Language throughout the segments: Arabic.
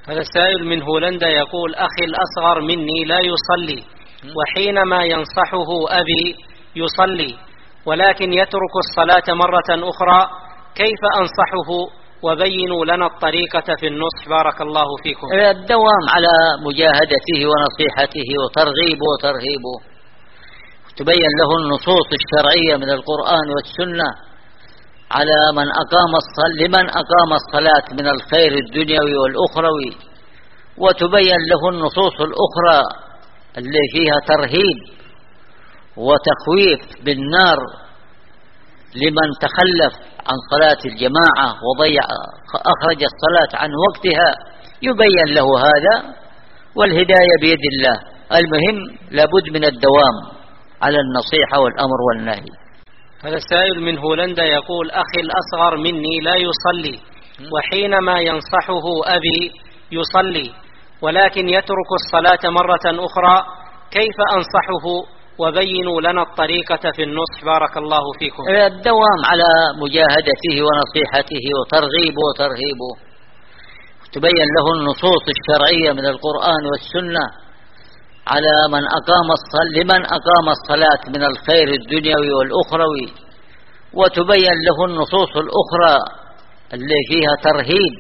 هذا السائل من هولندا يقول: أخي الأصغر مني لا يصلي، وحينما ينصحه أبي يصلي ولكن يترك الصلاة مرة أخرى، كيف أنصحه وبينوا لنا الطريقة في النصح بارك الله فيكم؟ الدوام على مجاهدته ونصيحته وترغيبه تبين له النصوص الشرعية من القرآن والسنة على لمن أقام الصلاة من الخير الدنيوي والأخروي، وتبين له النصوص الأخرى اللي فيها ترهيب وتخويف بالنار لمن تخلف عن صلاة الجماعة أخرج الصلاة عن وقتها، يبين له هذا، والهداية بيد الله. المهم لابد من الدوام على النصيحة والأمر والنهي. هذا السائل من هولندا يقول: أخي الأصغر مني لا يصلي، وحينما ينصحه أبي يصلي ولكن يترك الصلاة مرة أخرى، كيف أنصحه وبينوا لنا الطريقة في النصح بارك الله فيكم؟ الدوام على مجاهدته ونصيحته وترغيبه تبين له النصوص الشرعية من القرآن والسنة على لمن أقام الصلاة من الخير الدنيوي والأخروي، وتبين له النصوص الأخرى اللي فيها ترهيب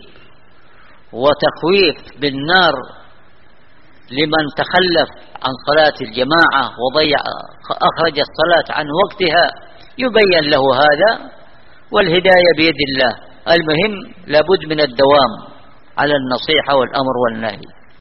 وتخويف بالنار لمن تخلف عن صلاة الجماعة أخرج الصلاة عن وقتها، يبين له هذا، والهداية بيد الله. المهم لابد من الدوام على النصيحة والأمر والنهي.